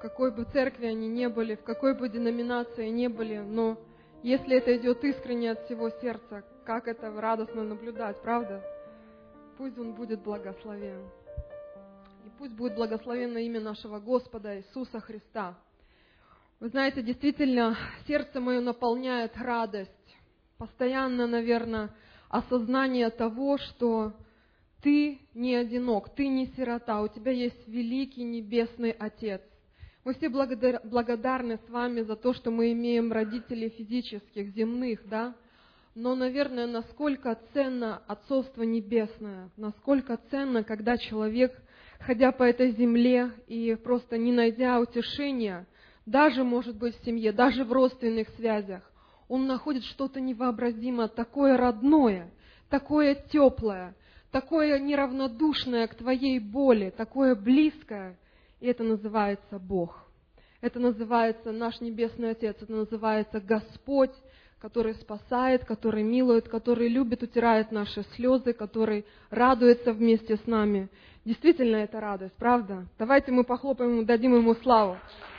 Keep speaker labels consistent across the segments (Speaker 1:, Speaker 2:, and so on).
Speaker 1: какой бы церкви они ни были, в какой бы деноминации ни были, но если это идет искренне от всего сердца, как это радостно наблюдать, правда? Пусть Он будет благословен. И пусть будет благословенно имя нашего Господа Иисуса Христа. Вы знаете, действительно, сердце мое наполняет радость. Постоянно, наверное, осознание того, что ты не одинок, ты не сирота, у тебя есть великий небесный Отец. Мы все благодарны с вами за то, что мы имеем родителей физических, земных, да? Но, наверное, насколько ценно отцовство небесное, насколько ценно, когда человек, ходя по этой земле и просто не найдя утешения, даже, может быть, в семье, даже в родственных связях, он находит что-то невообразимое, такое родное, такое теплое, такое неравнодушное к твоей боли, такое близкое. И это называется Бог. Это называется наш Небесный Отец, это называется Господь, который спасает, который милует, который любит, утирает наши слезы, который радуется вместе с нами. Действительно, это радость, правда? Давайте мы похлопаем ему, дадим ему славу.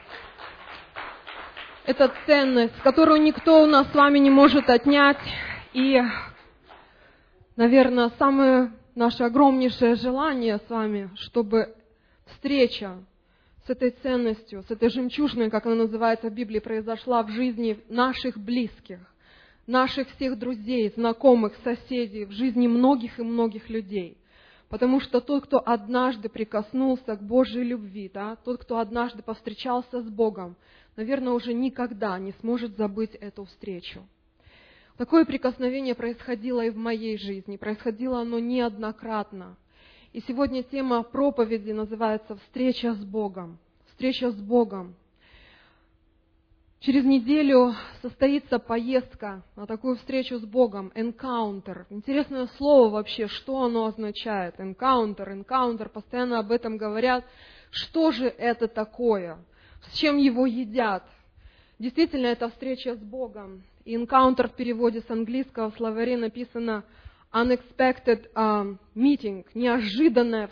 Speaker 1: Это ценность, которую никто у нас с вами не может отнять. И, наверное, самое наше огромнейшее желание с вами, чтобы встреча с этой ценностью, с этой жемчужиной, как она называется в Библии, произошла в жизни наших близких, наших всех друзей, знакомых, соседей, в жизни многих и многих людей. Потому что тот, кто однажды прикоснулся к Божьей любви, да, тот, кто однажды повстречался с Богом, наверное, уже никогда не сможет забыть эту встречу. Такое прикосновение происходило и в моей жизни, происходило оно неоднократно. И сегодня тема проповеди называется «Встреча с Богом». Встреча с Богом. Через неделю состоится поездка на такую встречу с Богом, encounter. Интересное слово вообще, что оно означает? Encounter, постоянно об этом говорят. Что же это такое? С чем его едят? Действительно, это встреча с Богом. И encounter в переводе с английского в словаре написано unexpected meeting, неожиданная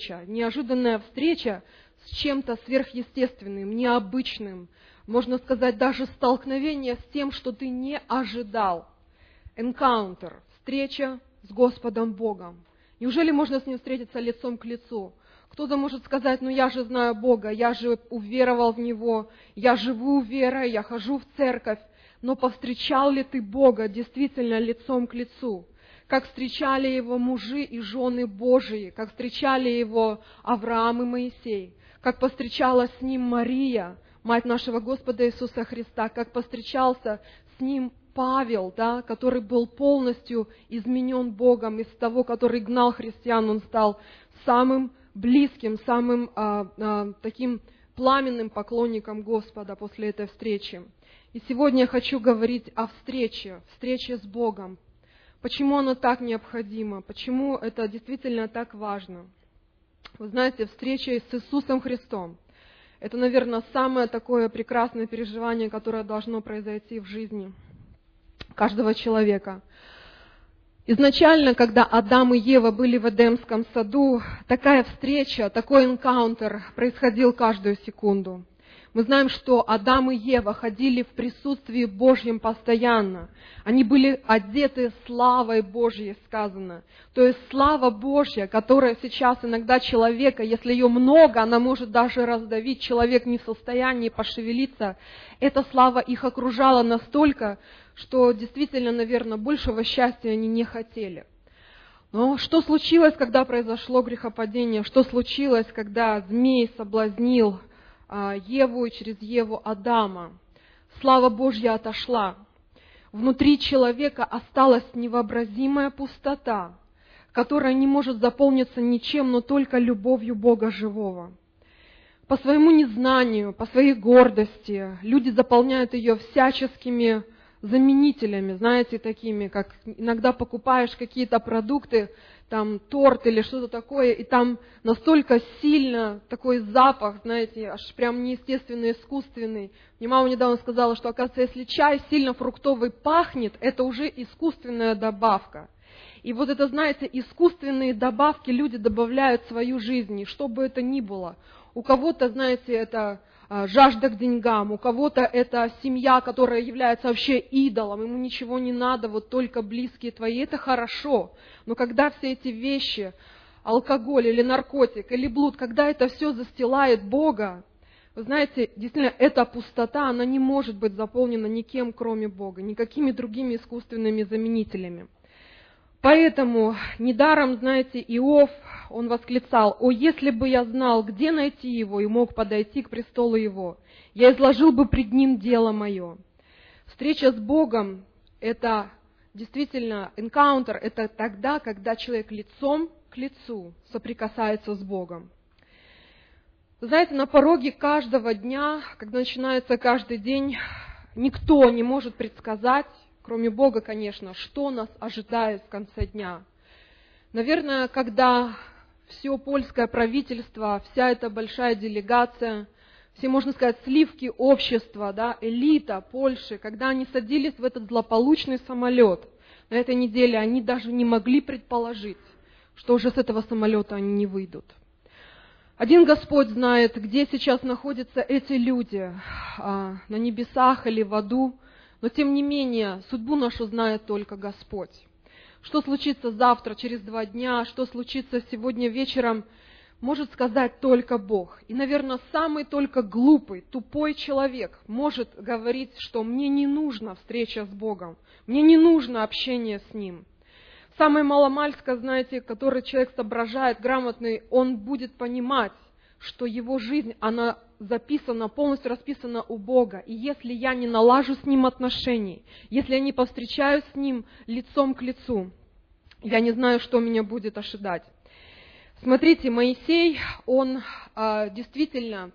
Speaker 1: встреча с чем-то сверхъестественным, необычным. Можно сказать, даже столкновение с тем, что ты не ожидал. Encounter, встреча с Господом Богом. Неужели можно с Ним встретиться лицом к лицу? Кто-то может сказать, я же знаю Бога, я же уверовал в Него, я живу верой, я хожу в церковь. Но повстречал ли ты Бога действительно лицом к лицу? Как встречали Его мужи и жены Божии, как встречали Его Авраам и Моисей, как повстречалась с Ним Мария, мать нашего Господа Иисуса Христа, как повстречался с Ним Павел, да, который был полностью изменен Богом, из того, который гнал христиан, он стал самым близким, самым таким пламенным поклонником Господа после этой встречи. И сегодня я хочу говорить о встрече с Богом. Почему она так необходима? Почему это действительно так важно? Вы знаете, встреча с Иисусом Христом – это, наверное, самое такое прекрасное переживание, которое должно произойти в жизни каждого человека. Изначально, когда Адам и Ева были в Эдемском саду, такая встреча, такой энкаунтер происходил каждую секунду. Мы знаем, что Адам и Ева ходили в присутствии Божьем постоянно. Они были одеты славой Божьей, сказано. То есть слава Божья, которая сейчас иногда человека, если ее много, она может даже раздавить, человек не в состоянии пошевелиться. Эта слава их окружала настолько, что действительно, наверное, большего счастья они не хотели. Но что случилось, когда произошло грехопадение? Что случилось, когда змей соблазнил Еву и через Еву Адама? Слава Божья отошла. Внутри человека осталась невообразимая пустота, которая не может заполниться ничем, но только любовью Бога живого. По своему незнанию, по своей гордости люди заполняют ее всяческими заменителями, знаете, такими, как иногда покупаешь какие-то продукты, там торт или что-то такое, и там настолько сильно такой запах, знаете, аж прям неестественный, искусственный. Мне мама недавно сказала, что, оказывается, если чай сильно фруктовый пахнет, это уже искусственная добавка. И вот это, знаете, искусственные добавки люди добавляют в свою жизнь, что бы это ни было. У кого-то, знаете, это жажда к деньгам, у кого-то это семья, которая является вообще идолом, ему ничего не надо, вот только близкие твои, это хорошо. Но когда все эти вещи, алкоголь или наркотик, или блуд, когда это все застилает Бога, вы знаете, действительно, эта пустота, она не может быть заполнена никем, кроме Бога, никакими другими искусственными заменителями. Поэтому недаром, знаете, Иов, он восклицал: «О, если бы я знал, где найти его, и мог подойти к престолу его, я изложил бы пред ним дело мое». Встреча с Богом – это действительно encounter, это тогда, когда человек лицом к лицу соприкасается с Богом. Вы знаете, на пороге каждого дня, когда начинается каждый день, никто не может предсказать, кроме Бога, конечно, что нас ожидает в конце дня. Наверное, когда все польское правительство, вся эта большая делегация, все, можно сказать, сливки общества, да, элита Польши, когда они садились в этот злополучный самолет, на этой неделе они даже не могли предположить, что уже с этого самолета они не выйдут. Один Господь знает, где сейчас находятся эти люди, на небесах или в аду, но тем не менее, судьбу нашу знает только Господь. Что случится завтра, через 2 дня, что случится сегодня вечером, может сказать только Бог. И, наверное, самый только глупый, тупой человек может говорить, что мне не нужна встреча с Богом, мне не нужно общение с Ним. Самый маломальски, знаете, который человек соображает, грамотный, он будет понимать, что его жизнь, она записана, полностью расписана у Бога. И если я не налажу с Ним отношений, если я не повстречаюсь с Ним лицом к лицу, я не знаю, что меня будет ожидать. Смотрите, Моисей, он действительно,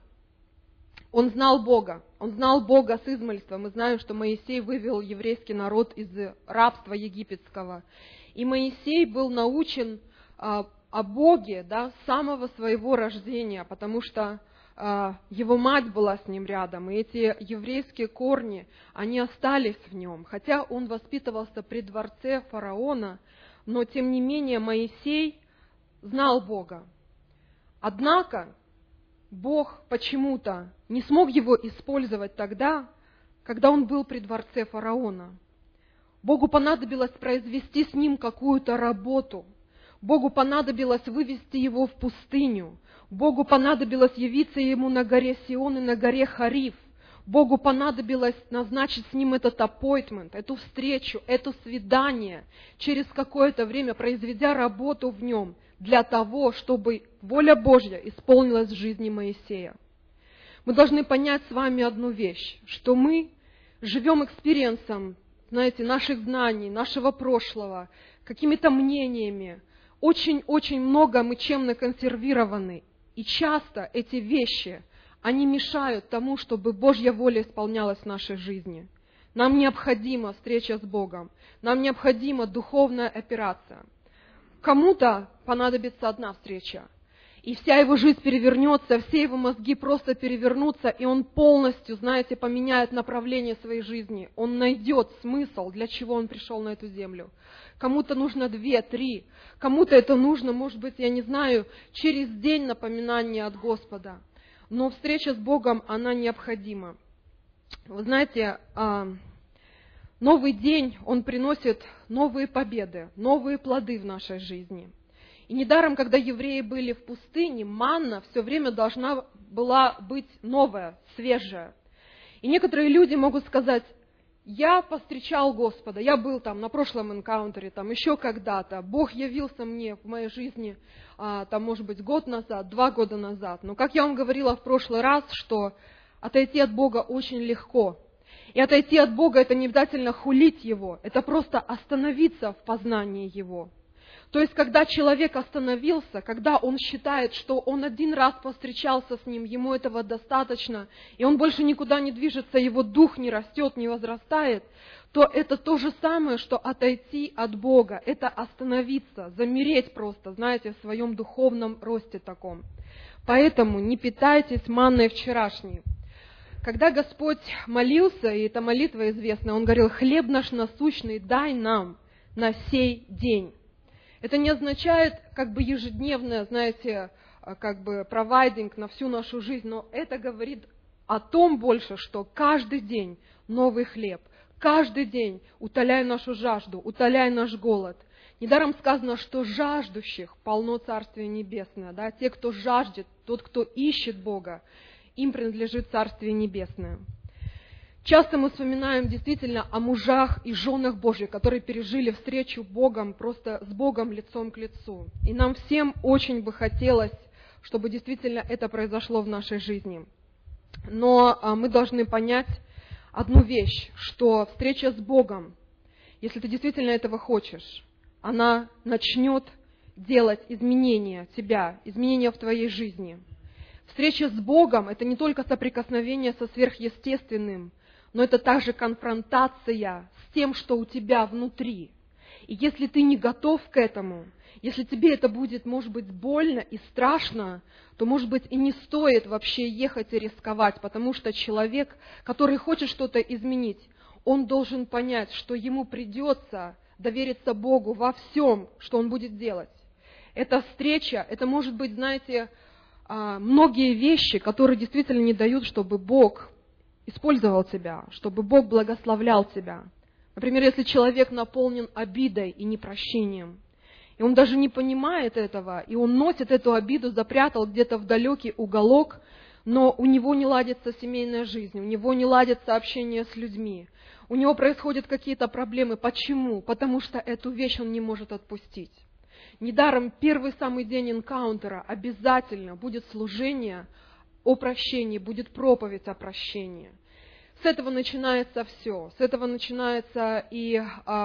Speaker 1: он знал Бога с измальства. Мы знаем, что Моисей вывел еврейский народ из рабства египетского. И Моисей был научен о Боге, да, с самого своего рождения, потому что его мать была с ним рядом, и эти еврейские корни, они остались в нем. Хотя он воспитывался при дворце фараона, но тем не менее Моисей знал Бога. Однако Бог почему-то не смог его использовать тогда, когда он был при дворце фараона. Богу понадобилось произвести с ним какую-то работу. Богу понадобилось вывести его в пустыню. Богу понадобилось явиться ему на горе Сион и на горе Хариф. Богу понадобилось назначить с ним этот appointment, эту встречу, это свидание, через какое-то время произведя работу в нем, для того, чтобы воля Божья исполнилась в жизни Моисея. Мы должны понять с вами одну вещь, что мы живем экспириенсом, знаете, наших знаний, нашего прошлого, какими-то мнениями. Очень-очень много мы чем наконсервированы. И часто эти вещи, они мешают тому, чтобы Божья воля исполнялась в нашей жизни. Нам необходима встреча с Богом. Нам необходима духовная операция. Кому-то понадобится одна встреча, и вся его жизнь перевернется, все его мозги просто перевернутся, и он полностью, знаете, поменяет направление своей жизни. Он найдет смысл, для чего он пришел на эту землю. Кому-то нужно 2, 3, кому-то это нужно, может быть, я не знаю, через день напоминания от Господа. Но встреча с Богом, она необходима. Вы знаете, новый день, он приносит новые победы, новые плоды в нашей жизни. И недаром, когда евреи были в пустыне, манна все время должна была быть новая, свежая. И некоторые люди могут сказать: я повстречал Господа, я был там на прошлом энкаунтере, там еще когда-то, Бог явился мне в моей жизни, там, может быть, год назад, 2 года назад. Но, как я вам говорила в прошлый раз, что отойти от Бога очень легко. И отойти от Бога – это не обязательно хулить Его, это просто остановиться в познании Его. То есть, когда человек остановился, когда он считает, что он один раз повстречался с Ним, ему этого достаточно, и он больше никуда не движется, его дух не растет, не возрастает, то это то же самое, что отойти от Бога, это остановиться, замереть просто, знаете, в своем духовном росте таком. Поэтому не питайтесь манной вчерашней. Когда Господь молился, и эта молитва известна, Он говорил: «Хлеб наш насущный дай нам на сей день». Это не означает как бы ежедневное, знаете, как бы провайдинг на всю нашу жизнь, но это говорит о том больше, что каждый день новый хлеб, каждый день утоляй нашу жажду, утоляй наш голод. Недаром сказано, что жаждущих полно Царствие Небесное. Да? Те, кто жаждет, тот, кто ищет Бога, им принадлежит Царствие Небесное. Часто мы вспоминаем действительно о мужах и женах Божьих, которые пережили встречу Богом, просто с Богом лицом к лицу. И нам всем очень бы хотелось, чтобы действительно это произошло в нашей жизни. Но мы должны понять одну вещь, что встреча с Богом, если ты действительно этого хочешь, она начнет делать изменения тебя, изменения в твоей жизни. Встреча с Богом – это не только соприкосновение со сверхъестественным, но это также конфронтация с тем, что у тебя внутри. И если ты не готов к этому, если тебе это будет, может быть, больно и страшно, то, может быть, и не стоит вообще ехать и рисковать, потому что человек, который хочет что-то изменить, он должен понять, что ему придется довериться Богу во всем, что он будет делать. Эта встреча, это может быть, знаете, многие вещи, которые действительно не дают, чтобы Бог использовал тебя, чтобы Бог благословлял тебя. Например, если человек наполнен обидой и непрощением, и он даже не понимает этого, и он носит эту обиду, запрятал где-то в далекий уголок, но у него не ладится семейная жизнь, у него не ладится общение с людьми, у него происходят какие-то проблемы. Почему? Потому что эту вещь он не может отпустить. Недаром первый самый день энкаунтера обязательно будет служение о прощении, будет проповедь о прощении. С этого начинается все. С этого начинается и,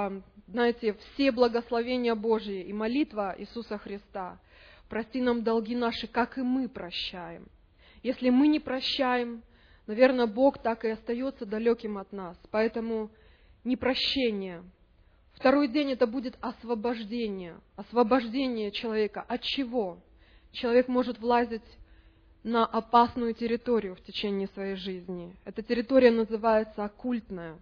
Speaker 1: знаете, все благословения Божьи и молитва Иисуса Христа. Прости нам долги наши, как и мы прощаем. Если мы не прощаем, наверное, Бог так и остается далеким от нас. Поэтому непрощение. Второй день это будет освобождение. Освобождение человека. От чего? Человек может влазить на опасную территорию в течение своей жизни. Эта территория называется оккультная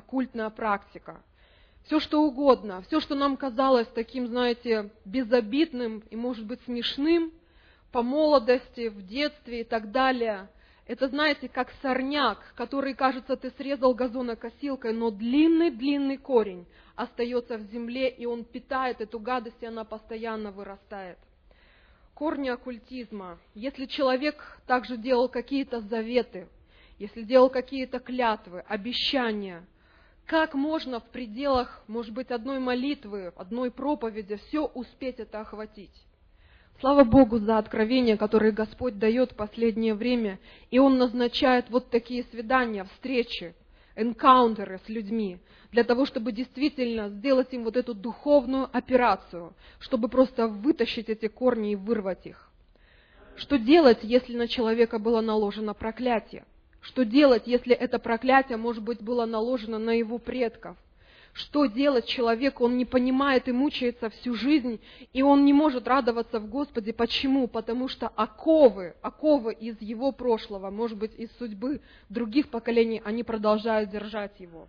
Speaker 1: практика. Все, что угодно, все, что нам казалось таким, знаете, безобидным и, может быть, смешным по молодости, в детстве и так далее, это, знаете, как сорняк, который, кажется, ты срезал газонокосилкой, но длинный-длинный корень остается в земле, и он питает эту гадость, и она постоянно вырастает. Корни оккультизма. Если человек также делал какие-то заветы, если делал какие-то клятвы, обещания, как можно в пределах, может быть, одной молитвы, одной проповеди все успеть это охватить? Слава Богу за откровения, которые Господь дает в последнее время, и Он назначает вот такие свидания, встречи, энкаунтеры с людьми, для того, чтобы действительно сделать им вот эту духовную операцию, чтобы просто вытащить эти корни и вырвать их. Что делать, если на человека было наложено проклятие? Что делать, если это проклятие, может быть, было наложено на его предков? Что делать человеку? Он не понимает и мучается всю жизнь, и он не может радоваться в Господе. Почему? Потому что оковы из его прошлого, может быть, из судьбы других поколений, они продолжают держать его.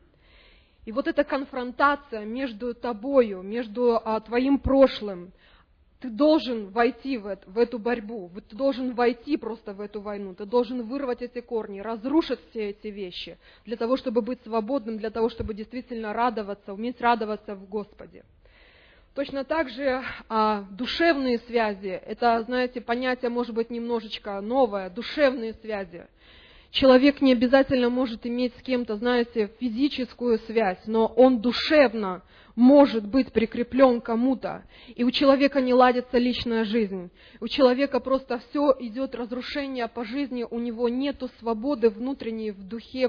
Speaker 1: И вот эта конфронтация между тобою, между твоим прошлым, ты должен войти в эту борьбу, ты должен войти просто в эту войну, ты должен вырвать эти корни, разрушить все эти вещи, для того, чтобы быть свободным, для того, чтобы действительно радоваться, уметь радоваться в Господе. Точно так же душевные связи, это, знаете, понятие может быть немножечко новое, душевные связи. Человек не обязательно может иметь с кем-то, знаете, физическую связь, но он душевно может быть прикреплен к кому-то. И у человека не ладится личная жизнь. У человека просто все идет разрушение по жизни, у него нету свободы внутренней в душе,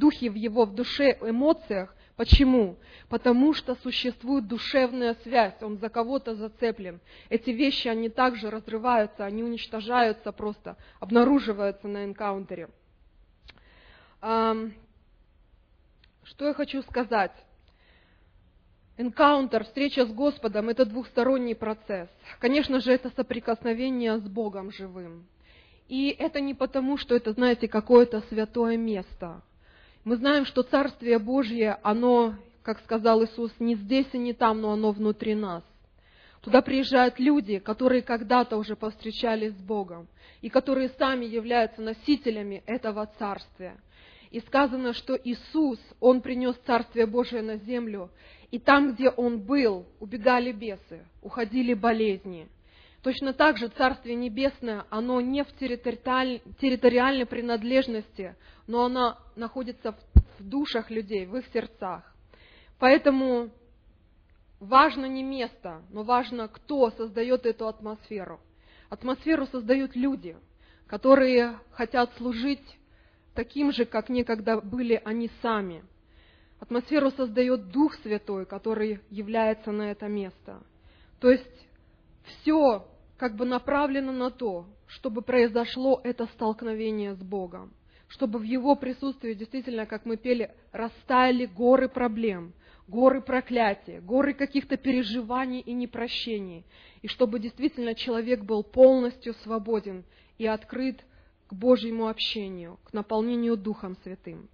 Speaker 1: эмоциях. Почему? Потому что существует душевная связь, он за кого-то зацеплен. Эти вещи, они также разрываются, они уничтожаются просто, обнаруживаются на энкаунтере. Что я хочу сказать? Энкаунтер, встреча с Господом – это двухсторонний процесс. Конечно же, это соприкосновение с Богом живым. И это не потому, что это, знаете, какое-то святое место. Мы знаем, что Царствие Божье, оно, как сказал Иисус, не здесь и не там, но оно внутри нас. Туда приезжают люди, которые когда-то уже повстречались с Богом, и которые сами являются носителями этого Царствия. И сказано, что Иисус, Он принес Царствие Божие на землю, и там, где Он был, убегали бесы, уходили болезни. Точно так же Царствие Небесное, оно не в территориальной принадлежности, но оно находится в душах людей, в их сердцах. Поэтому важно не место, но важно, кто создает эту атмосферу. Атмосферу создают люди, которые хотят служить таким же, как некогда были они сами. Атмосферу создает Дух Святой, который является на это место. То есть все как бы направлено на то, чтобы произошло это столкновение с Богом, чтобы в Его присутствии действительно, как мы пели, растаяли горы проблем, горы проклятия, горы каких-то переживаний и непрощений, и чтобы действительно человек был полностью свободен и открыт к Божьему общению, к наполнению Духом Святым.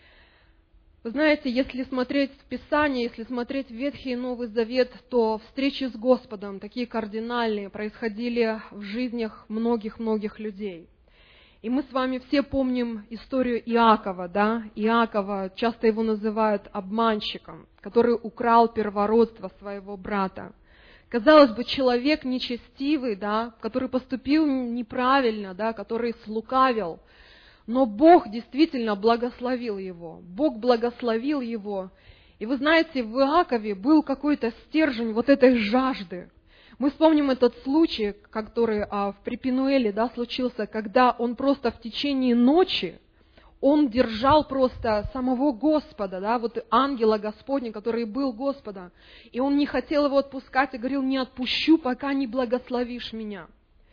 Speaker 1: Вы знаете, если смотреть в Писание, если смотреть в Ветхий и Новый Завет, то встречи с Господом, такие кардинальные, происходили в жизнях многих-многих людей. И мы с вами все помним историю Иакова, да? Иакова, часто его называют обманщиком, который украл первородство своего брата. Казалось бы, человек нечестивый, да, который поступил неправильно, да, который слукавил, но Бог действительно благословил его. Бог благословил его. И вы знаете, в Иакове был какой-то стержень вот этой жажды. Мы вспомним этот случай, который при Пенуэле, да, случился, когда он просто в течение ночи, он держал просто самого Господа, да, вот ангела Господня, который был Господа, и он не хотел его отпускать и говорил: не отпущу, пока не благословишь меня.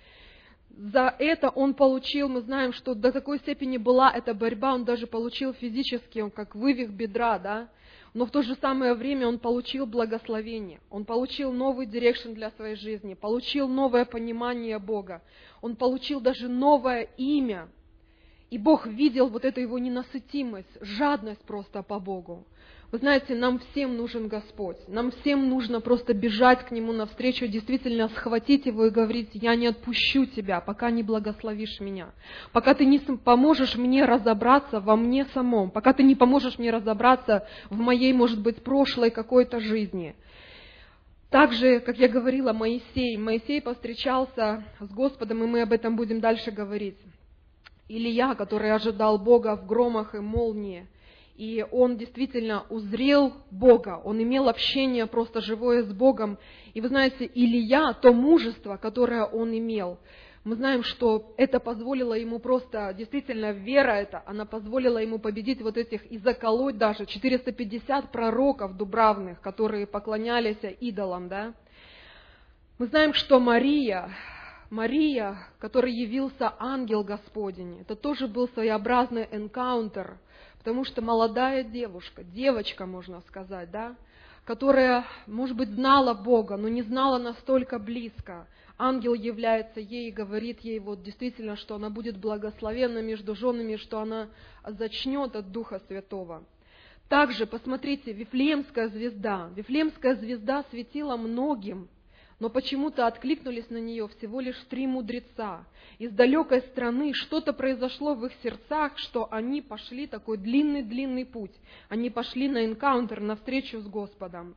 Speaker 1: За это он получил, мы знаем, что до такой степени была эта борьба, он даже получил физически, он как вывих бедра, да, но в то же самое время он получил благословение, он получил новый дирекшн для своей жизни, получил новое понимание Бога, он получил даже новое имя, и Бог видел вот эту его ненасытимость, жадность просто по Богу. Вы знаете, нам всем нужен Господь, нам всем нужно просто бежать к Нему навстречу, действительно схватить Его и говорить: я не отпущу Тебя, пока не благословишь меня, пока Ты не поможешь мне разобраться во мне самом, пока Ты не поможешь мне разобраться в моей, может быть, прошлой какой-то жизни. Так же, как я говорила, Моисей повстречался с Господом, и мы об этом будем дальше говорить. Илия, который ожидал Бога в громах и молнии, и он действительно узрел Бога, он имел общение просто живое с Богом. И вы знаете, Илия, то мужество, которое он имел, мы знаем, что это позволило ему просто, действительно, вера эта, она позволила ему победить вот этих и заколоть даже 450 пророков дубравных, которые поклонялись идолам, да. Мы знаем, что Мария, которой явился ангел Господень, это тоже был своеобразный энкаунтер, потому что молодая девочка, можно сказать, да, которая, может быть, знала Бога, но не знала настолько близко. Ангел является ей и говорит ей вот действительно, что она будет благословенна между женами, что она зачнет от Духа Святого. Также, посмотрите, Вифлеемская звезда светила многим, но почему-то откликнулись на нее всего лишь 3 мудреца. Из далекой страны что-то произошло в их сердцах, что они пошли такой длинный путь. Они пошли на энкаунтер, на встречу с Господом.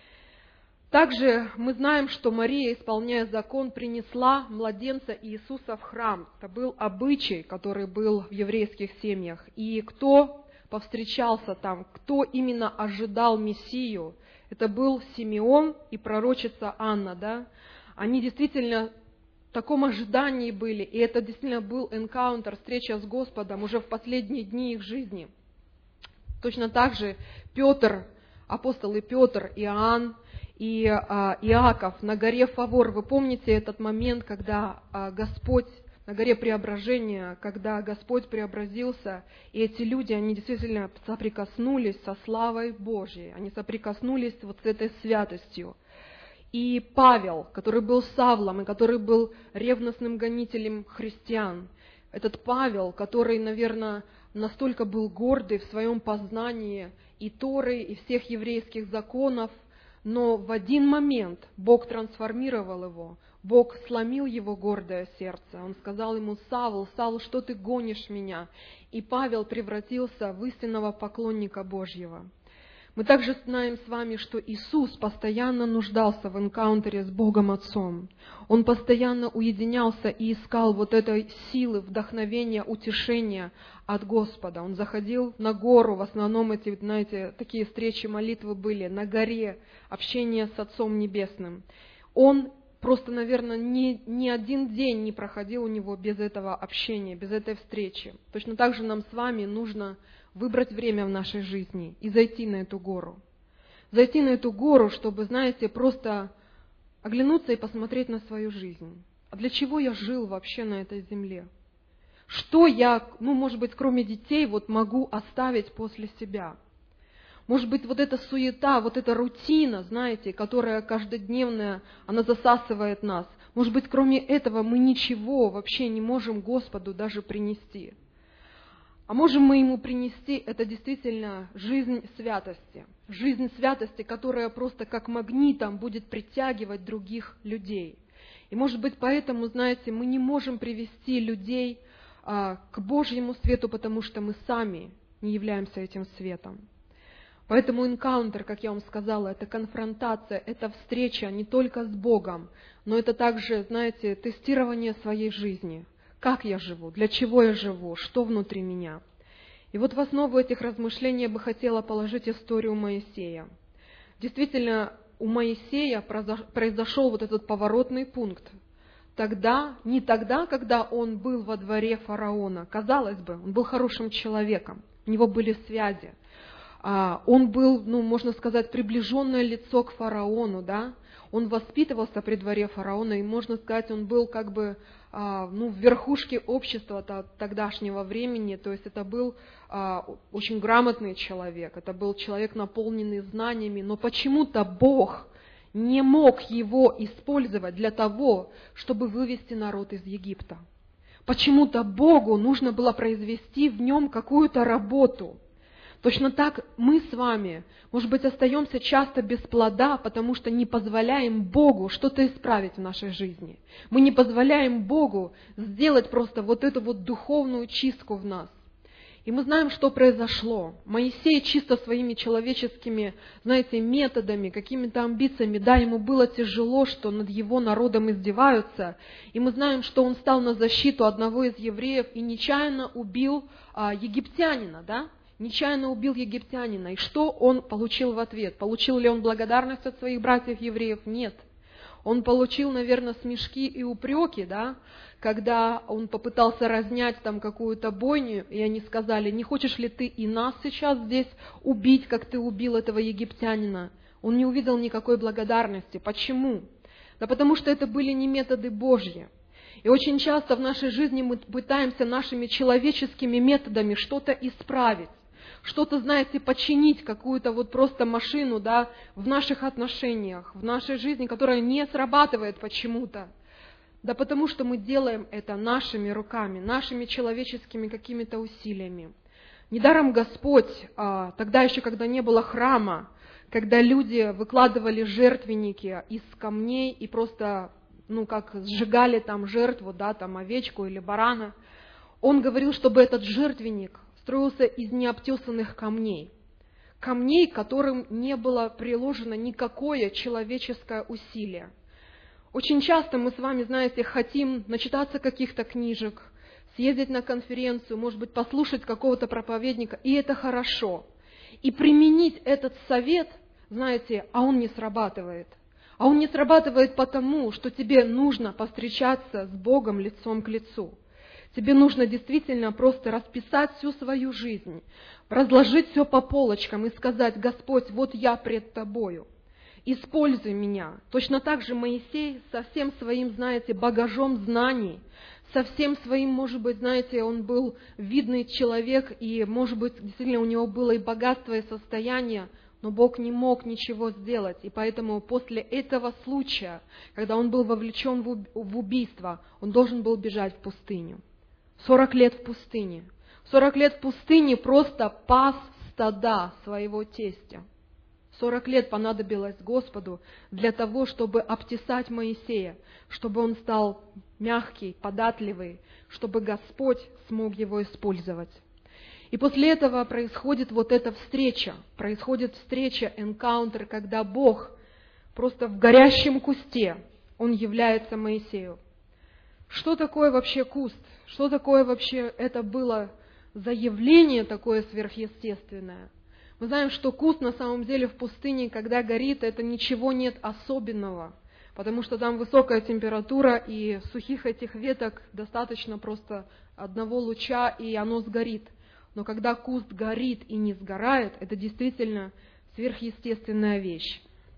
Speaker 1: Также мы знаем, что Мария, исполняя закон, принесла младенца Иисуса в храм. Это был обычай, который был в еврейских семьях. И кто повстречался там, кто именно ожидал Мессию, это был Симеон и пророчица Анна, да? Они действительно в таком ожидании были, и это действительно был энкаунтер, встреча с Господом уже в последние дни их жизни. Точно так же апостолы Петр, Иоанн и Иаков на горе Фавор. Вы помните этот момент, когда Господь на горе Преображения, когда Господь преобразился, и эти люди, они действительно соприкоснулись со славой Божьей, они соприкоснулись вот с этой святостью. И Павел, который был Савлом, и который был ревностным гонителем христиан, этот Павел, который, наверное, настолько был гордый в своем познании и Торы, и всех еврейских законов, но в один момент Бог трансформировал его, Бог сломил его гордое сердце. Он сказал ему: «Савл, Савл, что ты гонишь меня?» И Павел превратился в истинного поклонника Божьего. Мы также знаем с вами, что Иисус постоянно нуждался в энкаунтере с Богом Отцом. Он постоянно уединялся и искал вот этой силы, вдохновения, утешения от Господа. Он заходил на гору, в основном эти, знаете, такие встречи, молитвы были на горе, общение с Отцом Небесным. Он просто, наверное, ни один день не проходил у него без этого общения, без этой встречи. Точно так же нам с вами нужно выбрать время в нашей жизни и зайти на эту гору. Зайти на эту гору, чтобы, знаете, просто оглянуться и посмотреть на свою жизнь. А для чего я жил вообще на этой земле? Что я, может быть, кроме детей, могу оставить после себя? Может быть, вот эта суета, вот эта рутина, знаете, которая каждодневная, она засасывает нас. Может быть, кроме этого мы ничего вообще не можем Господу даже принести. А можем мы Ему принести, это действительно жизнь святости, которая просто как магнитом будет притягивать других людей. И может быть, поэтому, знаете, мы не можем привести людей к Божьему свету, потому что мы сами не являемся этим светом. Поэтому энкаунтер, как я вам сказала, это конфронтация, это встреча не только с Богом, но это также, знаете, тестирование своей жизни. Как я живу, для чего я живу, что внутри меня. И вот в основу этих размышлений я бы хотела положить историю Моисея. Действительно, у Моисея произошел вот этот поворотный пункт. Не тогда, когда он был во дворе фараона. Казалось бы, он был хорошим человеком, у него были связи. Он был, можно сказать, приближенное лицо к фараону, да? Он воспитывался при дворе фараона, и, можно сказать, он был в верхушке общества тогдашнего времени, то есть это был очень грамотный человек, это был человек, наполненный знаниями, но почему-то Бог не мог его использовать для того, чтобы вывести народ из Египта. Почему-то Богу нужно было произвести в нем какую-то работу. Точно так мы с вами, может быть, остаемся часто без плода, потому что не позволяем Богу что-то исправить в нашей жизни. Мы не позволяем Богу сделать просто вот эту духовную чистку в нас. И мы знаем, что произошло. Моисей чисто своими человеческими, методами, какими-то амбициями, ему было тяжело, что над его народом издеваются. И мы знаем, что он стал на защиту одного из евреев и нечаянно убил египтянина, да? Нечаянно убил египтянина. И что он получил в ответ? Получил ли он благодарность от своих братьев-евреев? Нет. Он получил, наверное, смешки и упреки, да, когда он попытался разнять какую-то бойню, и они сказали: не хочешь ли ты и нас сейчас здесь убить, как ты убил этого египтянина? Он не увидел никакой благодарности. Почему? Да потому что это были не методы Божьи. И очень часто в нашей жизни мы пытаемся нашими человеческими методами что-то исправить. Что-то, починить, какую-то просто машину, да, в наших отношениях, в нашей жизни, которая не срабатывает почему-то. Да потому что мы делаем это нашими руками, нашими человеческими какими-то усилиями. Недаром Господь, тогда еще, когда не было храма, когда люди выкладывали жертвенники из камней и просто, сжигали там жертву, да, овечку или барана, Он говорил, чтобы этот жертвенник строился из необтесанных камней. Камней, к которым не было приложено никакое человеческое усилие. Очень часто мы с вами, хотим начитаться каких-то книжек, съездить на конференцию, может быть, послушать какого-то проповедника, и это хорошо. И применить этот совет, а он не срабатывает. А он не срабатывает потому, что тебе нужно повстречаться с Богом лицом к лицу. Тебе нужно действительно просто расписать всю свою жизнь, разложить все по полочкам и сказать: Господь, вот я пред Тобою, используй меня. Точно так же Моисей со всем своим, багажом знаний, со всем своим, может быть, он был видный человек, и, может быть, действительно у него было и богатство, и состояние, но Бог не мог ничего сделать. И поэтому после этого случая, когда он был вовлечен в убийство, он должен был бежать в пустыню. 40 лет в пустыне. 40 лет в пустыне просто пас стада своего тестя. 40 лет понадобилось Господу для того, чтобы обтесать Моисея, чтобы он стал мягкий, податливый, чтобы Господь смог его использовать. И после этого происходит вот эта встреча, энкаунтер, когда Бог просто в горящем кусте, Он является Моисею. Что такое вообще куст? Что такое вообще это было за явление такое сверхъестественное? Мы знаем, что куст на самом деле в пустыне, когда горит, это ничего нет особенного, потому что там высокая температура, и сухих этих веток достаточно просто одного луча, и оно сгорит. Но когда куст горит и не сгорает, это действительно сверхъестественная вещь.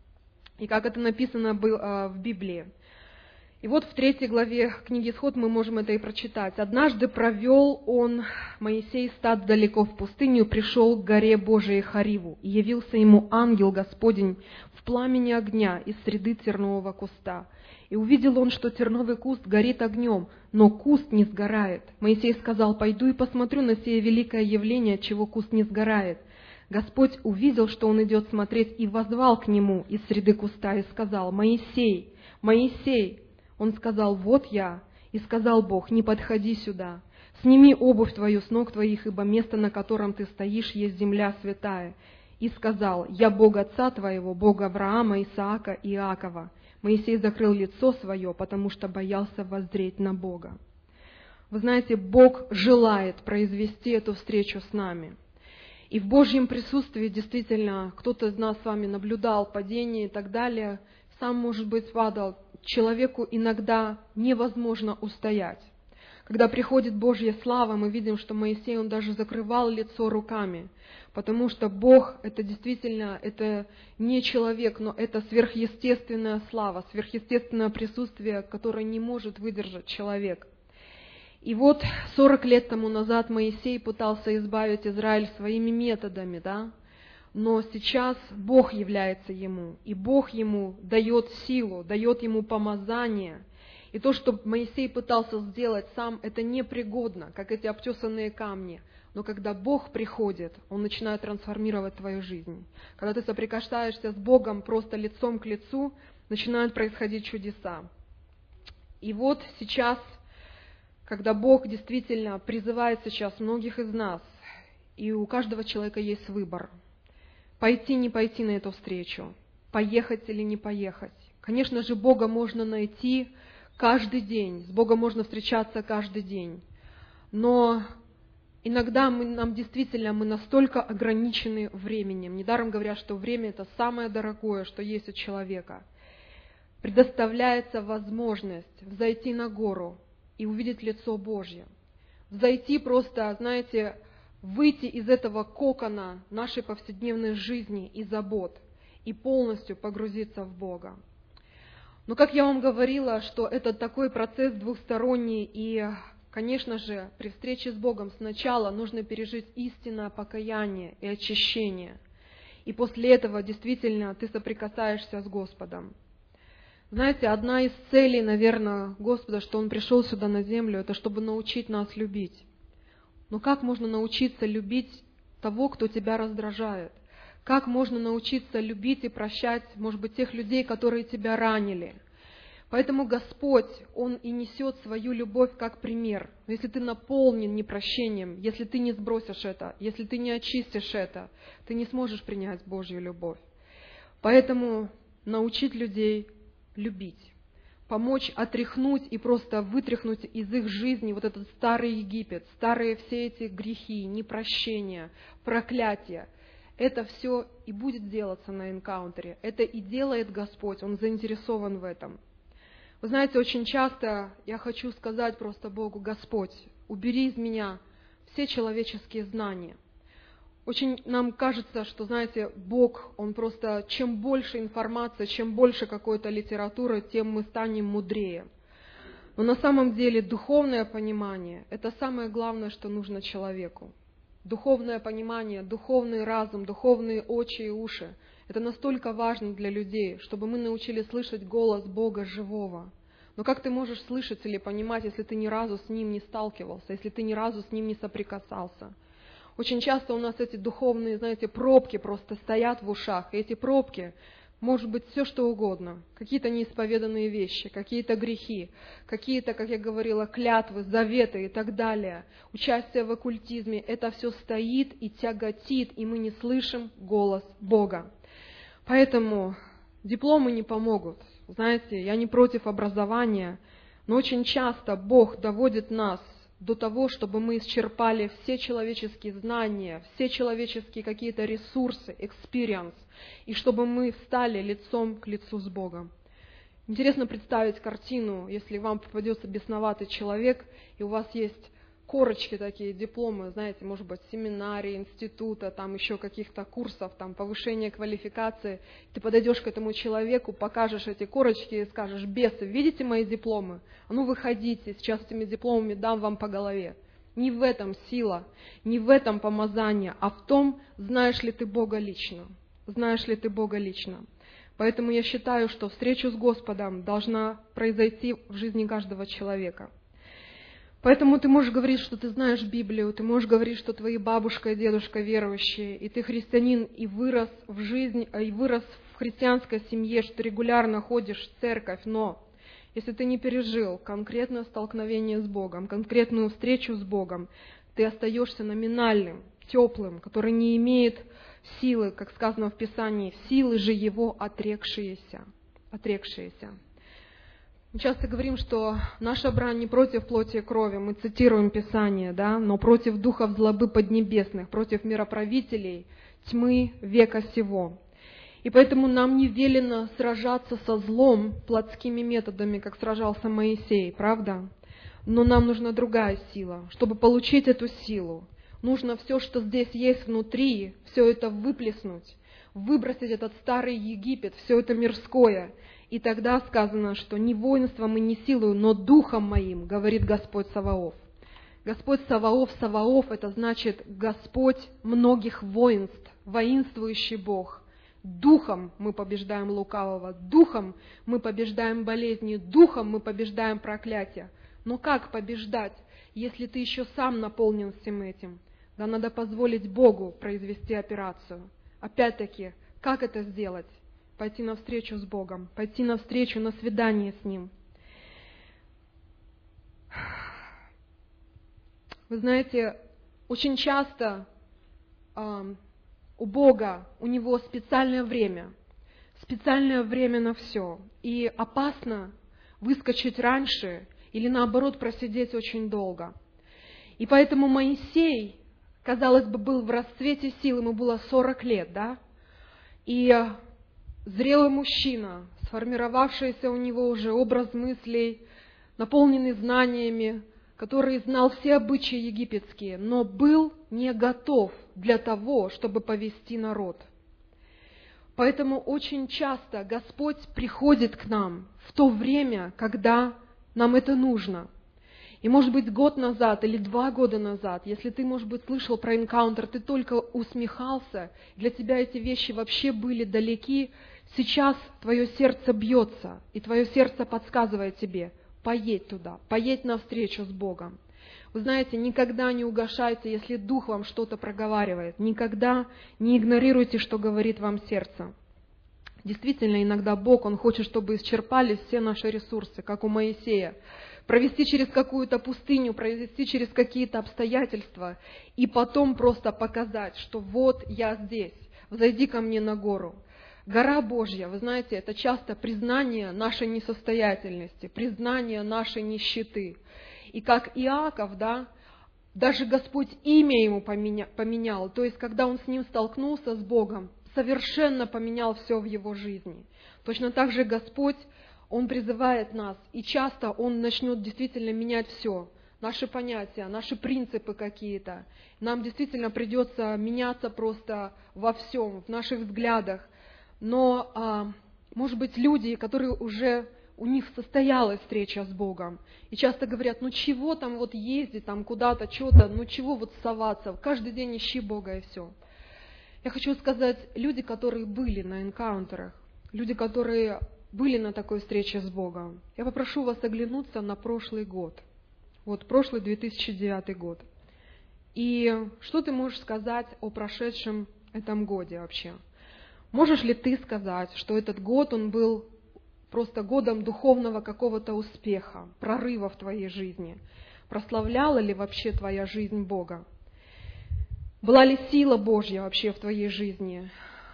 Speaker 1: И как это написано в Библии. И вот в 3 главе книги Исход мы можем это и прочитать. «Однажды провел Моисей стад далеко в пустыню, пришел к горе Божией Хариву, и явился ему ангел Господень в пламени огня из среды тернового куста. И увидел он, что терновый куст горит огнем, но куст не сгорает. Моисей сказал: пойду и посмотрю на сие великое явление, отчего куст не сгорает. Господь увидел, что он идет смотреть, и воззвал к нему из среды куста и сказал: Моисей, Моисей! Он сказал: вот я. И сказал Бог: не подходи сюда. Сними обувь твою с ног твоих, ибо место, на котором ты стоишь, есть земля святая. И сказал: я Бог отца твоего, Бог Авраама, Исаака и Иакова. Моисей закрыл лицо свое, потому что боялся воззреть на Бога. Вы знаете, Бог желает произвести эту встречу с нами. И в Божьем присутствии действительно кто-то из нас с вами наблюдал падение и так далее, сам, может быть, падал. Человеку иногда невозможно устоять. Когда приходит Божья слава, мы видим, что Моисей, он даже закрывал лицо руками, потому что Бог — это действительно, это не человек, но это сверхъестественная слава, сверхъестественное присутствие, которое не может выдержать человек. И вот 40 лет тому назад Моисей пытался избавить Израиль своими методами, да? Но сейчас Бог является ему, и Бог ему дает силу, дает ему помазание. И то, что Моисей пытался сделать сам, это непригодно, как эти обтесанные камни. Но когда Бог приходит, Он начинает трансформировать твою жизнь. Когда ты соприкасаешься с Богом просто лицом к лицу, начинают происходить чудеса. И вот сейчас, когда Бог действительно призывает сейчас многих из нас, и у каждого человека есть выбор – пойти, не пойти на эту встречу, поехать или не поехать. Конечно же, Бога можно найти каждый день, с Богом можно встречаться каждый день. Но иногда мы настолько ограничены временем. Недаром говорят, что время — это самое дорогое, что есть у человека. Предоставляется возможность взойти на гору и увидеть лицо Божье. Взойти просто, знаете, выйти из этого кокона нашей повседневной жизни и забот и полностью погрузиться в Бога. Но, как я вам говорила, что это такой процесс двухсторонний, и, конечно же, при встрече с Богом сначала нужно пережить истинное покаяние и очищение. И после этого действительно ты соприкасаешься с Господом. Знаете, одна из целей, наверное, Господа, что Он пришел сюда на землю, это чтобы научить нас любить. Но как можно научиться любить того, кто тебя раздражает? Как можно научиться любить и прощать, может быть, тех людей, которые тебя ранили? Поэтому Господь, Он и несет свою любовь как пример. Но если ты наполнен непрощением, если ты не сбросишь это, если ты не очистишь это, ты не сможешь принять Божью любовь. Поэтому научить людей любить. Помочь отряхнуть и просто вытряхнуть из их жизни вот этот старый Египет, старые все эти грехи, непрощения, проклятия. Это все и будет делаться на энкаунтере. Это и делает Господь, Он заинтересован в этом. Вы знаете, очень часто я хочу сказать просто Богу: Господь, убери из меня все человеческие знания. Очень нам кажется, что, знаете, Бог, Он просто, чем больше информации, чем больше какой-то литературы, тем мы станем мудрее. Но на самом деле духовное понимание – это самое главное, что нужно человеку. Духовное понимание, духовный разум, духовные очи и уши – это настолько важно для людей, чтобы мы научились слышать голос Бога живого. Но как ты можешь слышать или понимать, если ты ни разу с Ним не сталкивался, если ты ни разу с Ним не соприкасался? Очень часто у нас эти духовные, знаете, пробки просто стоят в ушах. И эти пробки, может быть, все что угодно. Какие-то неисповеданные вещи, какие-то грехи, какие-то, как я говорила, клятвы, заветы и так далее. Участие в оккультизме. Это все стоит и тяготит, и мы не слышим голос Бога. Поэтому дипломы не помогут. Знаете, я не против образования, но очень часто Бог доводит нас до того, чтобы мы исчерпали все человеческие знания, все человеческие какие-то ресурсы, experience, и чтобы мы встали лицом к лицу с Богом. Интересно представить картину, если вам попадется бесноватый человек, и у вас есть корочки такие, дипломы, знаете, может быть, семинарии, института, там еще каких-то курсов, там повышение квалификации. Ты подойдешь к этому человеку, покажешь эти корочки и скажешь: бесы, видите мои дипломы? А ну выходите, сейчас этими дипломами дам вам по голове. Не в этом сила, не в этом помазание, а в том, знаешь ли ты Бога лично. Знаешь ли ты Бога лично. Поэтому я считаю, что встреча с Господом должна произойти в жизни каждого человека. Поэтому ты можешь говорить, что ты знаешь Библию, ты можешь говорить, что твои бабушка и дедушка верующие, и ты христианин, и вырос в жизни, и вырос в христианской семье, что ты регулярно ходишь в церковь, но если ты не пережил конкретное столкновение с Богом, конкретную встречу с Богом, ты остаешься номинальным, теплым, который не имеет силы, как сказано в Писании, силы же его отрекшиеся. Мы часто говорим, что наша брань не против плоти и крови, мы цитируем Писание, да, но против духов злобы поднебесных, против мироправителей тьмы века сего. И поэтому нам не велено сражаться со злом плотскими методами, как сражался Моисей, правда? Но нам нужна другая сила. Чтобы получить эту силу, нужно все, что здесь есть внутри, все это выплеснуть, выбросить этот старый Египет, все это мирское. И тогда сказано, что не воинством и не силою, но духом моим, говорит Господь Саваоф. Господь Саваоф, Саваоф, это значит Господь многих воинств, воинствующий Бог. Духом мы побеждаем лукавого, духом мы побеждаем болезни, духом мы побеждаем проклятие. Но как побеждать, если ты еще сам наполнен всем этим? Да надо позволить Богу произвести операцию. Опять-таки, как это сделать? Пойти навстречу с Богом, пойти навстречу на свидание с Ним. Вы знаете, очень часто у Бога, у Него специальное время на все. И опасно выскочить раньше или наоборот просидеть очень долго. И поэтому Моисей, казалось бы, был в расцвете сил, ему было 40 лет, да? И зрелый мужчина, сформировавшийся у него уже образ мыслей, наполненный знаниями, который знал все обычаи египетские, но был не готов для того, чтобы повести народ. Поэтому очень часто Господь приходит к нам в то время, когда нам это нужно. И, может быть, год назад или 2 года назад, если ты, может быть, слышал про энкаунтер, ты только усмехался, для тебя эти вещи вообще были далеки, сейчас твое сердце бьется, и твое сердце подсказывает тебе: поедь туда, поедь навстречу с Богом. Вы знаете, никогда не угашайте, если Дух вам что-то проговаривает. Никогда не игнорируйте, что говорит вам сердце. Действительно, иногда Бог, Он хочет, чтобы исчерпались все наши ресурсы, как у Моисея. Провести через какую-то пустыню, провести через какие-то обстоятельства, и потом просто показать, что вот я здесь, взойди ко мне на гору. Гора Божья, вы знаете, это часто признание нашей несостоятельности, признание нашей нищеты. И как Иаков, да, даже Господь имя ему поменял. То есть, когда он с ним столкнулся, с Богом, совершенно поменял все в его жизни. Точно так же Господь, Он призывает нас, и часто Он начнет действительно менять все. Наши понятия, наши принципы какие-то. Нам действительно придется меняться просто во всем, в наших взглядах. Но, может быть, люди, которые уже, у них состоялась встреча с Богом, и часто говорят: ну чего там вот ездить, там куда-то, что-то, ну чего вот соваться, каждый день ищи Бога и все. Я хочу сказать, люди, которые были на энкаунтерах, люди, которые были на такой встрече с Богом, я попрошу вас оглянуться на прошлый год. Вот прошлый 2009 год. И что ты можешь сказать о прошедшем этом годе вообще? Можешь ли ты сказать, что этот год, он был просто годом духовного какого-то успеха, прорыва в твоей жизни? Прославляла ли вообще твоя жизнь Бога? Была ли сила Божья вообще в твоей жизни?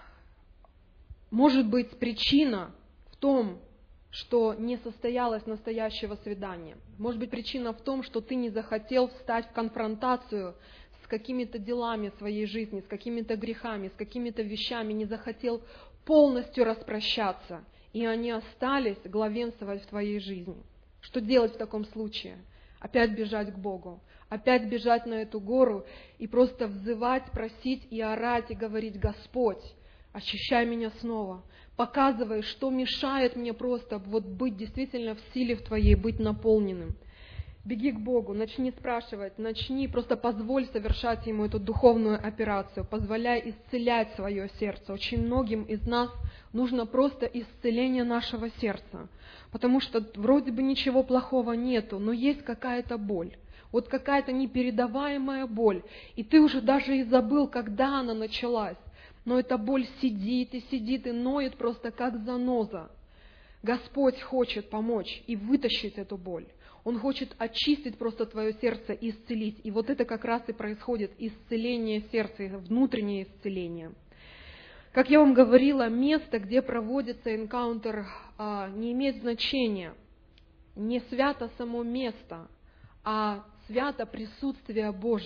Speaker 1: Может быть, причина в том, что не состоялось настоящего свидания. Может быть, причина в том, что ты не захотел встать в конфронтацию с какими-то делами своей жизни, с какими-то грехами, с какими-то вещами, не захотел полностью распрощаться, и они остались главенствовать в твоей жизни. Что делать в таком случае? Опять бежать к Богу, опять бежать на эту гору и просто взывать, просить и орать, и говорить: Господь, очищай меня снова, показывай, что мешает мне просто вот быть действительно в силе в Твоей, быть наполненным. Беги к Богу, начни спрашивать, начни, просто позволь совершать Ему эту духовную операцию, позволяй исцелять свое сердце. Очень многим из нас нужно просто исцеление нашего сердца, потому что вроде бы ничего плохого нету, но есть какая-то боль. Вот какая-то непередаваемая боль, и ты уже даже и забыл, когда она началась. Но эта боль сидит и ноет просто как заноза. Господь хочет помочь и вытащить эту боль. Он хочет очистить просто твое сердце и исцелить. И вот это как раз и происходит: исцеление сердца, внутреннее исцеление. Как я вам говорила, место, где проводится энкаунтер, не имеет значения. Не свято само место, а свято присутствие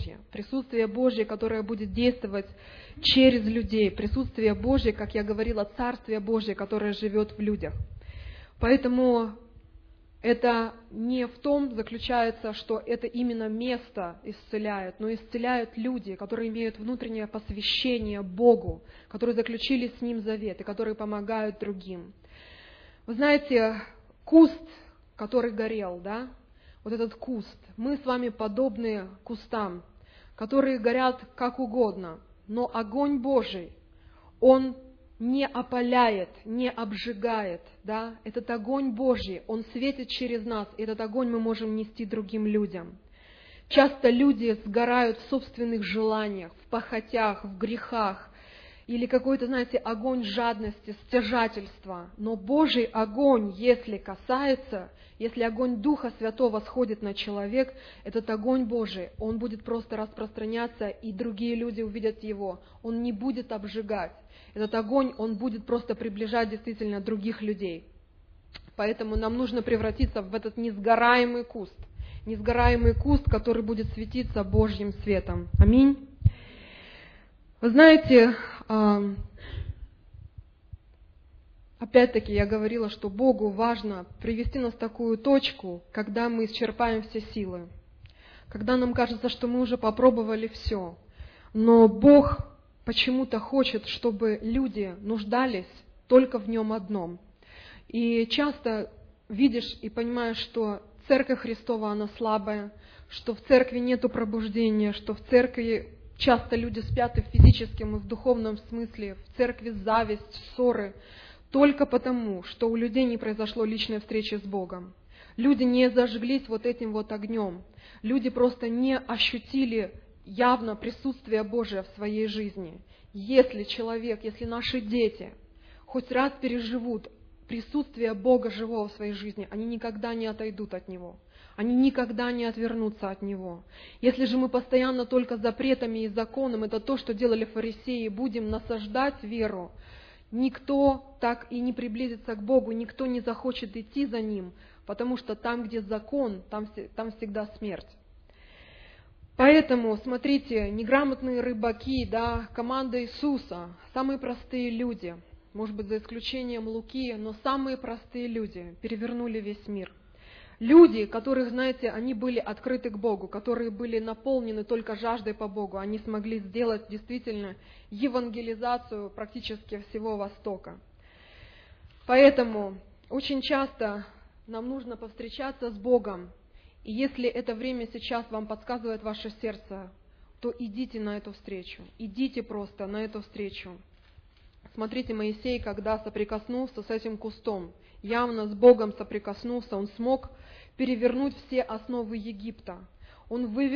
Speaker 1: Божье, которое будет действовать через людей, присутствие Божье, как я говорила, Царствие Божье, которое живет в людях. Поэтому это не в том заключается, что это именно место исцеляет, но исцеляют люди, которые имеют внутреннее посвящение Богу, которые заключили с Ним завет и которые помогают другим. Вы знаете, куст, который горел, да? Вот этот куст, мы с вами подобны кустам, которые горят как угодно, но огонь Божий, он не опаляет, не обжигает, да? Этот огонь Божий, он светит через нас, и этот огонь мы можем нести другим людям. Часто люди сгорают в собственных желаниях, в похотях, в грехах, или какой-то, знаете, огонь жадности, стяжательства. Но Божий огонь, если касается, если огонь Духа Святого сходит на человека, этот огонь Божий, он будет просто распространяться, и другие люди увидят его. Он не будет обжигать. Этот огонь, он будет просто приближать действительно других людей. Поэтому нам нужно превратиться в этот несгораемый куст, который будет светиться Божьим светом. Аминь. Вы знаете, опять-таки я говорила, что Богу важно привести нас в такую точку, когда мы исчерпаем все силы, когда нам кажется, что мы уже попробовали все, но Бог почему-то хочет, чтобы люди нуждались только в Нем одном. И часто видишь и понимаешь, что Церковь Христова, она слабая, что в Церкви нету пробуждения, что в Церкви часто люди спят и в физическом, и в духовном смысле, в Церкви зависть, ссоры, только потому, что у людей не произошло личной встречи с Богом. Люди не зажглись вот этим вот огнем. Люди просто не ощутили явно присутствие Божие в своей жизни. Если человек, если наши дети хоть раз переживут присутствие Бога живого в своей жизни, они никогда не отойдут от Него. Они никогда не отвернутся от Него. Если же мы постоянно только запретами и законом, это то, что делали фарисеи, будем насаждать веру, никто так и не приблизится к Богу, никто не захочет идти за Ним, потому что там, где закон, там всегда смерть. Поэтому, смотрите, неграмотные рыбаки, да, команда Иисуса, самые простые люди, может быть, за исключением Луки, но самые простые люди перевернули весь мир. Люди, которых, знаете, они были открыты к Богу, которые были наполнены только жаждой по Богу, они смогли сделать действительно евангелизацию практически всего Востока. Поэтому очень часто нам нужно повстречаться с Богом, и если это время сейчас вам подсказывает ваше сердце, то идите на эту встречу, идите просто на эту встречу. Смотрите, Моисей, когда соприкоснулся с этим кустом, явно с Богом соприкоснулся, он смог перевернуть все основы Египта. Он вывел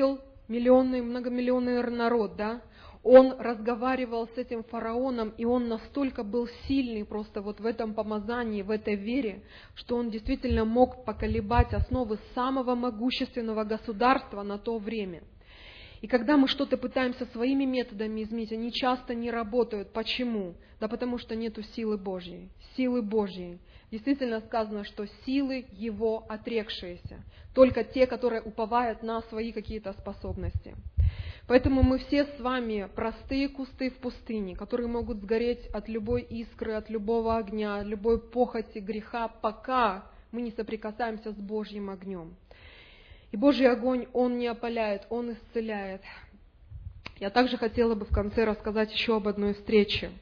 Speaker 1: многомиллионный народ, да, он разговаривал с этим фараоном, и он настолько был сильный просто вот в этом помазании, в этой вере, что он действительно мог поколебать основы самого могущественного государства на то время. И когда мы что-то пытаемся своими методами изменить, они часто не работают. Почему? Да потому что нету силы Божьей. Силы Божьей. Действительно сказано, что силы Его отрекшиеся. Только те, которые уповают на свои какие-то способности. Поэтому мы все с вами простые кусты в пустыне, которые могут сгореть от любой искры, от любого огня, от любой похоти, греха, пока мы не соприкасаемся с Божьим огнем. И Божий огонь, Он не опаляет, Он исцеляет. Я также хотела бы в конце рассказать еще об одной встрече.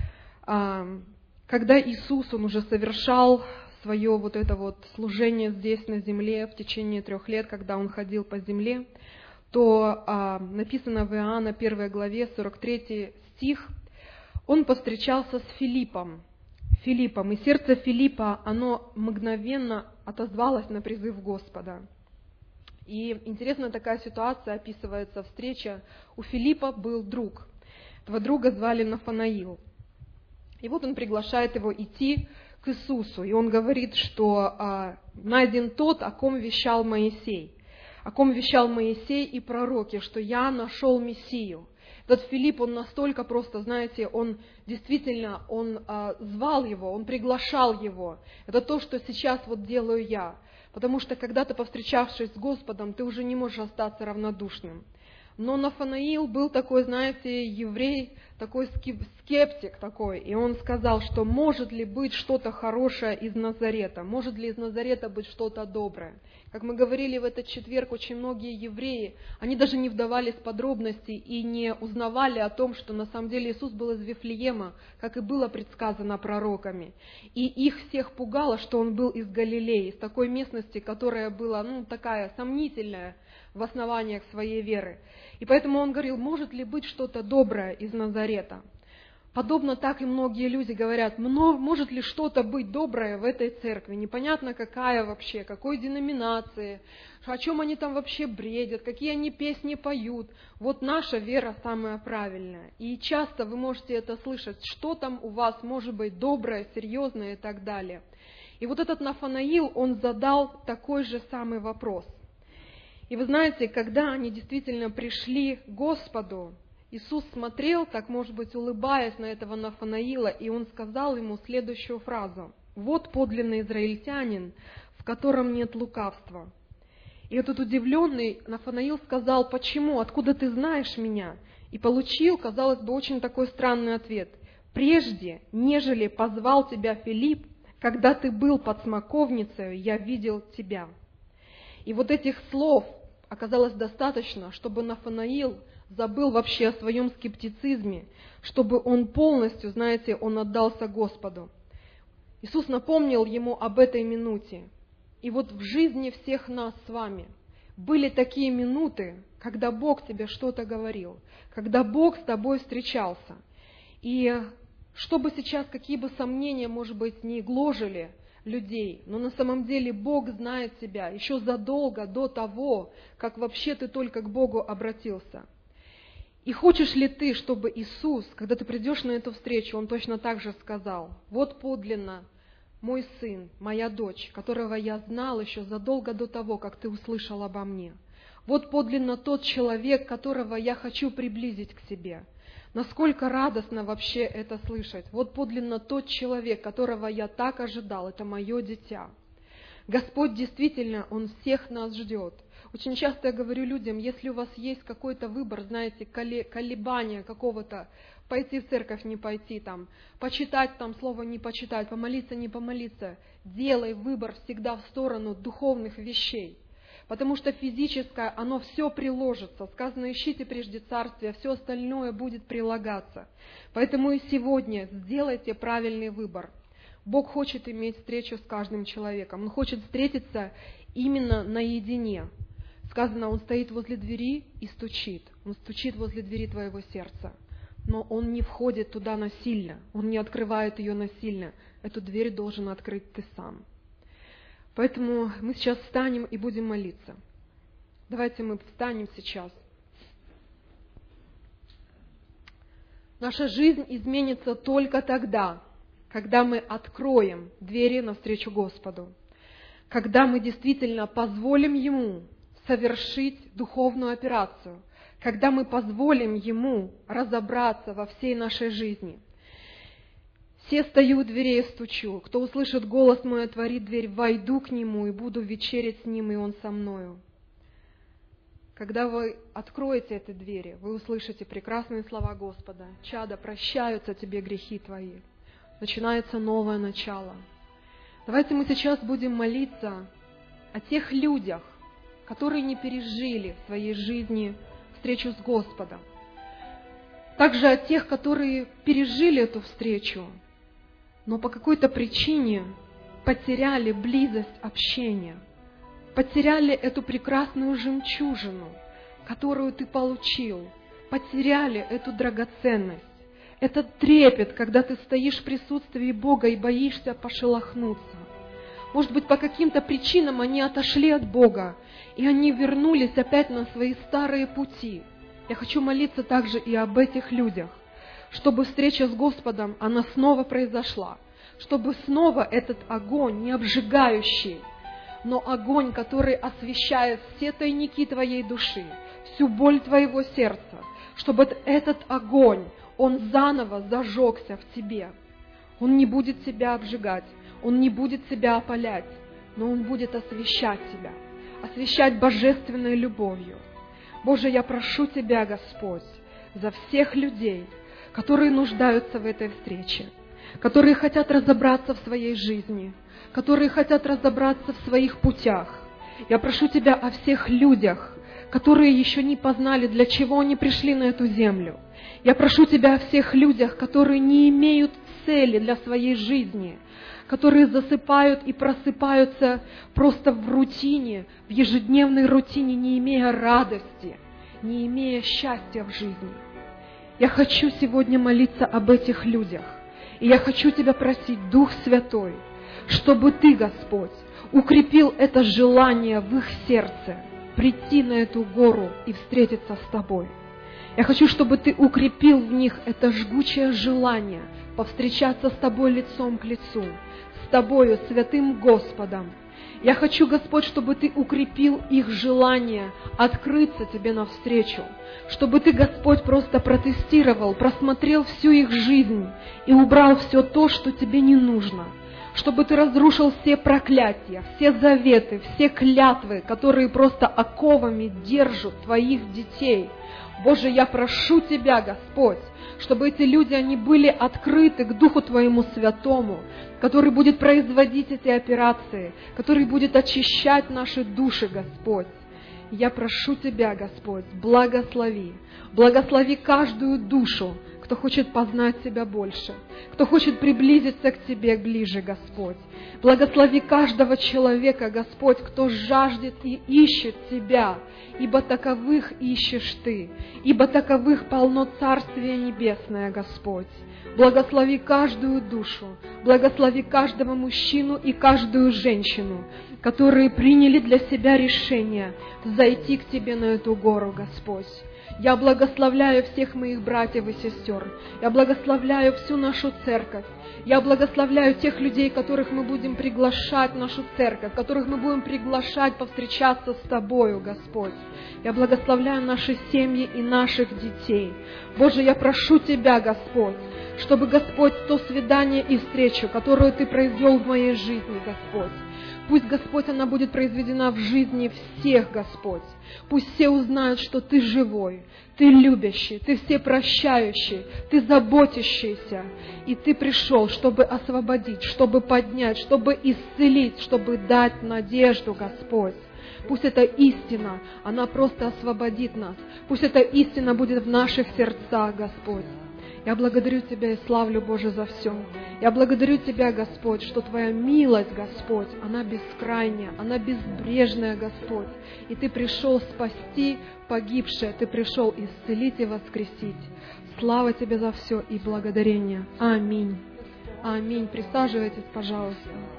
Speaker 1: Когда Иисус, Он уже совершал свое вот это вот служение здесь на земле в течение 3 лет, когда Он ходил по земле, то написано в Иоанна 1 главе, 43 стих, Он повстречался с Филиппом, и сердце Филиппа, оно мгновенно отозвалось на призыв Господа. И интересная такая ситуация описывается, встреча. У Филиппа был друг. Этого друга звали Нафанаил. И вот он приглашает его идти к Иисусу. И он говорит, что найден тот, о ком вещал Моисей. О ком вещал Моисей и пророки, что я нашел Мессию. Этот Филипп, он настолько просто, знаете, он действительно, он звал его, он приглашал его. Это то, что сейчас вот делаю я. Потому что когда-то, повстречавшись с Господом, ты уже не можешь остаться равнодушным. Но Нафанаил был такой, знаете, еврей, такой скептик такой. И он сказал, что может ли быть что-то хорошее из Назарета? Может ли из Назарета быть что-то доброе? Как мы говорили в этот четверг, очень многие евреи, они даже не вдавались в подробности и не узнавали о том, что на самом деле Иисус был из Вифлеема, как и было предсказано пророками. И их всех пугало, что Он был из Галилеи, из такой местности, которая была, такая сомнительная в основаниях своей веры. И поэтому он говорил, может ли быть что-то доброе из Назарета? Подобно так и многие люди говорят, может ли что-то быть доброе в этой церкви? Непонятно какая вообще, какой деноминации, о чем они там вообще бредят, какие они песни поют. Вот наша вера самая правильная. И часто вы можете это слышать, что там у вас может быть доброе, серьезное и так далее. И вот этот Нафанаил, он задал такой же самый вопрос. И вы знаете, когда они действительно пришли к Господу, Иисус смотрел, так, может быть, улыбаясь на этого Нафанаила, и Он сказал ему следующую фразу. «Вот подлинный израильтянин, в котором нет лукавства». И этот удивленный Нафанаил сказал, «Почему? Откуда ты знаешь меня?» И получил, казалось бы, очень такой странный ответ. «Прежде, нежели позвал тебя Филипп, когда ты был под смоковницей, я видел тебя». И вот этих слов оказалось достаточно, чтобы Нафанаил забыл вообще о своем скептицизме, чтобы он полностью, знаете, он отдался Господу. Иисус напомнил ему об этой минуте. И вот в жизни всех нас с вами были такие минуты, когда Бог тебе что-то говорил, когда Бог с тобой встречался. И чтобы сейчас какие бы сомнения, может быть, не гложили людей, но на самом деле Бог знает тебя еще задолго до того, как вообще ты только к Богу обратился. И хочешь ли ты, чтобы Иисус, когда ты придешь на эту встречу, Он точно так же сказал, вот подлинно мой сын, моя дочь, которого я знал еще задолго до того, как ты услышал обо мне. Вот подлинно тот человек, которого я хочу приблизить к себе. Насколько радостно вообще это слышать. Вот подлинно тот человек, которого я так ожидал, это мое дитя. Господь действительно, Он всех нас ждет. Очень часто я говорю людям, если у вас есть какой-то выбор, знаете, колебания какого-то, пойти в церковь, не пойти там, почитать там слово, не почитать, помолиться, не помолиться, делай выбор всегда в сторону духовных вещей. Потому что физическое, оно все приложится. Сказано, ищите прежде царствия, все остальное будет прилагаться. Поэтому и сегодня сделайте правильный выбор. Бог хочет иметь встречу с каждым человеком. Он хочет встретиться именно наедине. Сказано, Он стоит возле двери и стучит. Он стучит возле двери твоего сердца. Но Он не входит туда насильно. Он не открывает ее насильно. Эту дверь должен открыть ты сам. Поэтому мы сейчас встанем и будем молиться. Давайте мы встанем сейчас. Наша жизнь изменится только тогда, когда мы откроем двери навстречу Господу, когда мы действительно позволим Ему совершить духовную операцию, когда мы позволим Ему разобраться во всей нашей жизни. «Се стою у дверей и стучу, кто услышит голос мой, отворит дверь, войду к Нему и буду вечерять с Ним, и Он со мною». Когда вы откроете эти двери, вы услышите прекрасные слова Господа. «Чадо, прощаются тебе грехи твои». Начинается новое начало. Давайте мы сейчас будем молиться о тех людях, которые не пережили в своей жизни встречу с Господом. Также о тех, которые пережили эту встречу, но по какой-то причине потеряли близость общения, потеряли эту прекрасную жемчужину, которую ты получил, потеряли эту драгоценность, этот трепет, когда ты стоишь в присутствии Бога и боишься пошелохнуться. Может быть, по каким-то причинам они отошли от Бога, и они вернулись опять на свои старые пути. Я хочу молиться также и об этих людях, чтобы встреча с Господом, она снова произошла, чтобы снова этот огонь, не обжигающий, но огонь, который освещает все тайники твоей души, всю боль твоего сердца, чтобы этот огонь, он заново зажегся в тебе. Он не будет тебя обжигать, он не будет тебя опалять, но он будет освещать тебя, освещать божественной любовью. Боже, я прошу Тебя, Господь, за всех людей, которые нуждаются в этой встрече, которые хотят разобраться в своей жизни, которые хотят разобраться в своих путях. Я прошу Тебя о всех людях, которые еще не познали, для чего они пришли на эту землю. Я прошу Тебя о всех людях, которые не имеют цели для своей жизни, которые засыпают и просыпаются просто в рутине, в ежедневной рутине, не имея радости, не имея счастья в жизни. Я хочу сегодня молиться об этих людях. И я хочу Тебя просить, Дух Святой, чтобы Ты, Господь, укрепил это желание в их сердце прийти на эту гору и встретиться с Тобой. Я хочу, чтобы Ты укрепил в них это жгучее желание повстречаться с Тобой лицом к лицу, с Тобою, святым Господом. Я хочу, Господь, чтобы Ты укрепил их желание открыться Тебе навстречу, чтобы Ты, Господь, просто протестировал, просмотрел всю их жизнь и убрал все то, что Тебе не нужно, чтобы Ты разрушил все проклятия, все заветы, все клятвы, которые просто оковами держат Твоих детей. Боже, я прошу Тебя, Господь, чтобы эти люди, они были открыты к Духу Твоему Святому, который будет производить эти операции, который будет очищать наши души, Господь. Я прошу Тебя, Господь, благослови каждую душу, кто хочет познать Тебя больше, кто хочет приблизиться к Тебе ближе, Господь. Благослови каждого человека, Господь, кто жаждет и ищет Тебя, ибо таковых ищешь Ты, ибо таковых полно Царствие Небесное, Господь. Благослови каждую душу, благослови каждого мужчину и каждую женщину, которые приняли для себя решение зайти к Тебе на эту гору, Господь. Я благословляю всех моих братьев и сестер. Я благословляю всю нашу церковь. Я благословляю тех людей, которых мы будем приглашать в нашу церковь, которых мы будем приглашать повстречаться с Тобою, Господь. Я благословляю наши семьи и наших детей. Боже, я прошу Тебя, Господь, чтобы, Господь, то свидание и встречу, которую Ты произвел в моей жизни, Господь, пусть, Господь, она будет произведена в жизни всех, Господь. Пусть все узнают, что Ты живой, Ты любящий, Ты всепрощающий, Ты заботящийся. И Ты пришел, чтобы освободить, чтобы поднять, чтобы исцелить, чтобы дать надежду, Господь. Пусть эта истина, она просто освободит нас. Пусть эта истина будет в наших сердцах, Господь. Я благодарю Тебя и славлю, Боже, за все. Я благодарю Тебя, Господь, что Твоя милость, Господь, она бескрайняя, она безбрежная, Господь. И Ты пришел спасти погибшее, Ты пришел исцелить и воскресить. Слава Тебе за все и благодарение. Аминь. Аминь. Присаживайтесь, пожалуйста.